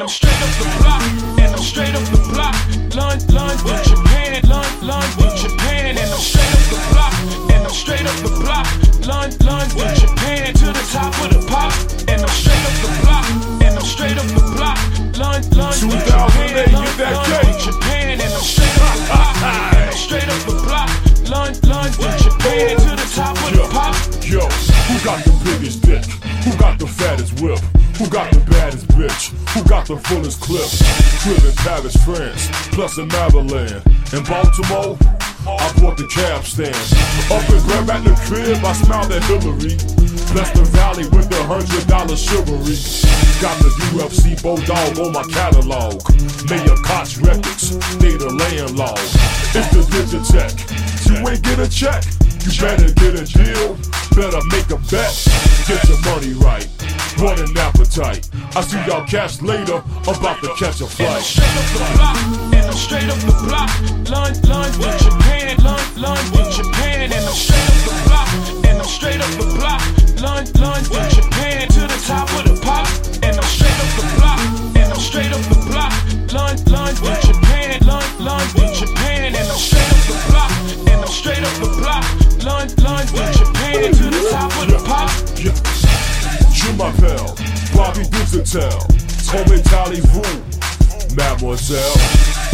I'm straight up the block, and I'm straight up the block. London, Japan, London, Japan, and I'm straight up the block, and I'm straight up the block. London, Japan, to the top of the pop, and I'm straight up the block, and I'm straight up the block. London, Japan, London, Japan, and I'm straight up the block, and I'm straight up the block. London, Japan, to the top of the pop. Yo, who got the biggest dick? Who got the fattest whip? Who got the baddest bitch? Who got the fullest clip? Crib in Paris, France, plus in Maryland. In Baltimore, I bought the cab stand. Up in Brad at the crib, I smiled at Hillary. Bless the valley with the $100 chivalry. Got the UFC Bulldog on my catalog. Mayor Koch Records, they the landlord. It's the Digitech, you ain't get a check. You better get a deal, better make a bet. Get your money right, run an appetite. I see y'all cats later, about to catch a flight. And I'm straight up the block, London, Japan, London, Japan, and I'm straight up the block, and I'm straight up the block, London, Japan, to the top of the pop, and I'm straight up the block, and I'm straight up the block, London, Japan, London, Japan, and I'm straight up the block, and I'm straight up the block, London, Japan, to the top of the pop. Je m'appelle Bobby Duzatel, commentez-vous, mademoiselle.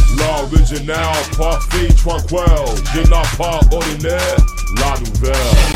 L'original, parfait, tranquille, je n'ai pas ordinaire, la nouvelle.